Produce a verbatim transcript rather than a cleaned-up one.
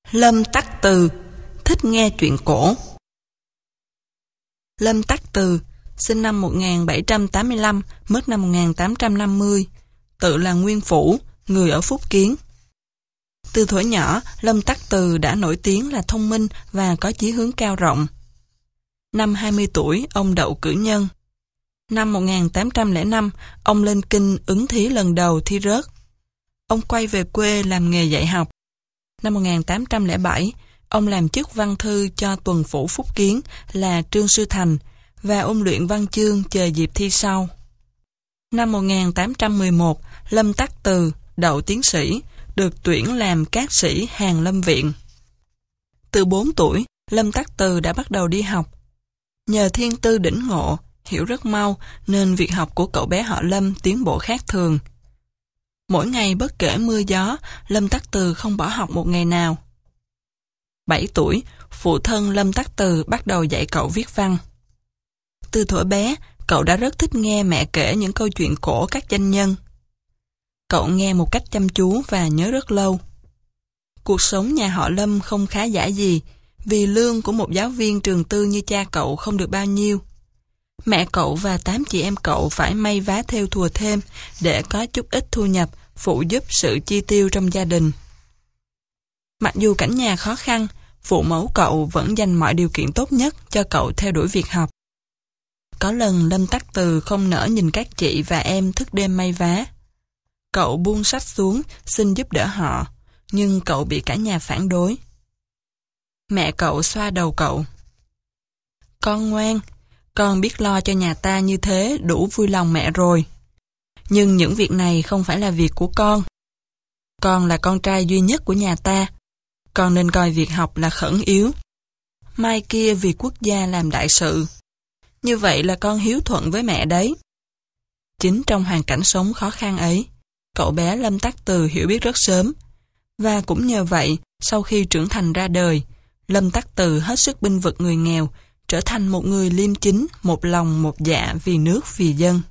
Lâm Tắc Từ thích nghe chuyện cổ. Lâm Tắc Từ sinh năm một nghìn bảy trăm tám mươi lăm, mất năm một nghìn tám trăm năm mươi, tự là nguyên phủ, người ở Phúc Kiến. Từ thuở nhỏ, Lâm Tắc Từ đã nổi tiếng là thông minh và có chí hướng cao rộng. Năm hai mươi tuổi, ông đậu cử nhân. Năm một nghìn tám trăm lẻ năm, ông lên Kinh ứng thí lần đầu thi rớt. Ông quay về quê làm nghề dạy học. Năm một nghìn tám trăm lẻ bảy, ông làm chức văn thư cho tuần phủ Phúc Kiến là Trương Sư Thành và ôn luyện văn chương chờ dịp thi sau. Năm một nghìn tám trăm mười một, Lâm Tắc Từ đậu tiến sĩ, được tuyển làm cát sĩ Hàn Lâm Viện. Từ bốn tuổi, Lâm Tắc Từ đã bắt đầu đi học. Nhờ thiên tư đỉnh ngộ, hiểu rất mau nên việc học của cậu bé họ Lâm tiến bộ khác thường. Mỗi ngày bất kể mưa gió, Lâm Tắc Từ không bỏ học một ngày nào. bảy tuổi, phụ thân Lâm Tắc Từ bắt đầu dạy cậu viết văn. Từ thuở bé, cậu đã rất thích nghe mẹ kể những câu chuyện cổ các danh nhân. Cậu nghe một cách chăm chú và nhớ rất lâu. Cuộc sống nhà họ Lâm không khá giả gì, vì lương của một giáo viên trường tư như cha cậu không được bao nhiêu. Mẹ cậu và tám chị em cậu phải may vá thêu thùa thêm để có chút ít thu nhập phụ giúp sự chi tiêu trong gia đình. Mặc dù cảnh nhà khó khăn, phụ mẫu cậu vẫn dành mọi điều kiện tốt nhất cho cậu theo đuổi việc học. Có lần Lâm Tắc Từ không nỡ nhìn các chị và em thức đêm may vá. Cậu buông sách xuống xin giúp đỡ họ, nhưng cậu bị cả nhà phản đối. Mẹ cậu xoa đầu cậu. Con ngoan, con biết lo cho nhà ta như thế đủ vui lòng mẹ rồi. Nhưng những việc này không phải là việc của con. Con là con trai duy nhất của nhà ta. Con nên coi việc học là khẩn yếu. Mai kia vì quốc gia làm đại sự. Như vậy là con hiếu thuận với mẹ đấy. Chính trong hoàn cảnh sống khó khăn ấy, cậu bé Lâm Tắc Từ hiểu biết rất sớm. Và cũng nhờ vậy, sau khi trưởng thành ra đời, Lâm Tắc Từ hết sức bênh vực người nghèo, trở thành một người liêm chính, một lòng một dạ vì nước vì dân.